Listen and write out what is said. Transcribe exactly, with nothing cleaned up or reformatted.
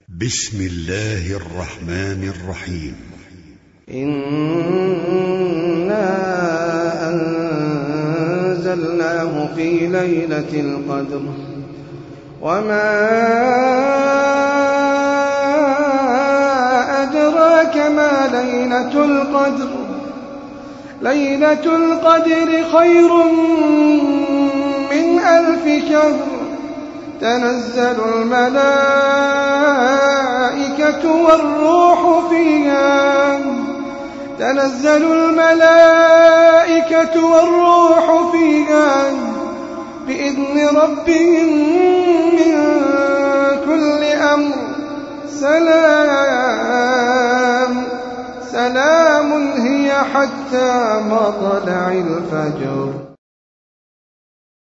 بسم الله الرحمن الرحيم. إنا أنزلناه في ليلة القدر وما أدراك ما ليلة القدر ليلة القدر خير من ألف شهر تنزل الملائكة والروح فيها تنزل الملائكة والروح فيها بإذن ربهم من كل أمر سلام سلام هي حتى مطلع الفجر.